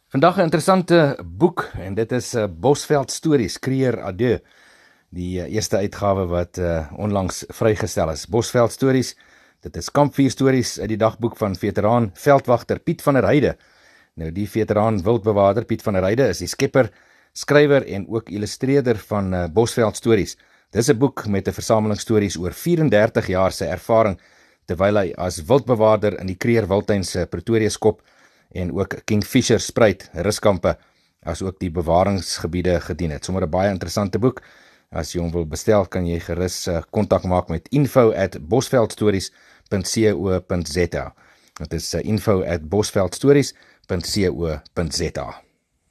Vandag 'n interessante boek en dit is Bosveld Stories, Creer Adieu, die eerste uitgawe wat onlangs vrygestel is. Bosveld Stories, dit is kampvuur stories uit die dagboek van veteraan veldwagter Piet van der Heide. Nou die veteraan wildbewaarder Piet van der Heide is die skepper, skrywer en ook illustreerder van Bosveld Stories. Dis 'n boek met 'n versameling stories oor 34 jaar se ervaring terwyl hy as wildbewaarder in die Creer Wildtuin se Pretoria skop en ook Kingfisher Spruit ruskampe as ook die bewaringsgebiede gedien het. Sommer 'n baie interessante boek. As jy hom wil bestel, kan jy gerus kontak maak met info@bosveldstories.co.za. Dit is info@bosveldstories.co.za.